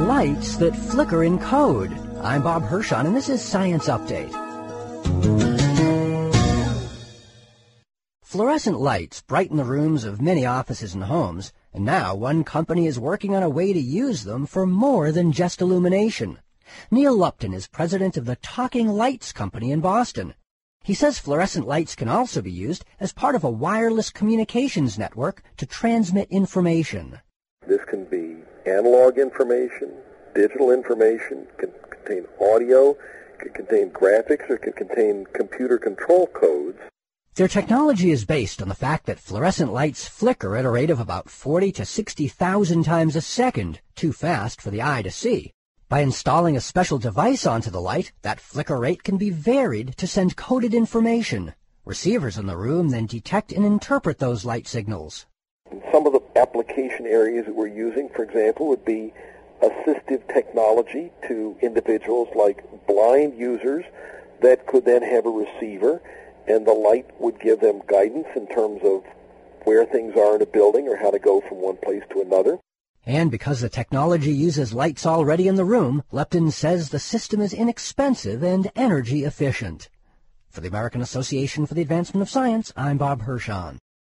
Lights that flicker in code. I'm Bob Hirschon, and this is Science Update. Fluorescent lights brighten the rooms of many offices and homes, and now one company is working on a way to use them for more than just illumination. Neil Lupton is president of the Talking Lights Company in Boston. He says fluorescent lights can also be used as part of a wireless communications network to transmit information. This can be analog information, digital information, can contain audio, can contain graphics, or can contain computer control codes. Their technology is based on the fact that fluorescent lights flicker at a rate of about 40 to 60,000 times a second, too fast for the eye to see. By installing a special device onto the light, that flicker rate can be varied to send coded information. Receivers in the room then detect and interpret those light signals. Some of the application areas that we're using, for example, would be assistive technology to individuals like blind users that could then have a receiver, and the light would give them guidance in terms of where things are in a building or how to go from one place to another. And because the technology uses lights already in the room, Lupton says the system is inexpensive and energy efficient. For the American Association for the Advancement of Science, I'm Bob Hirschon.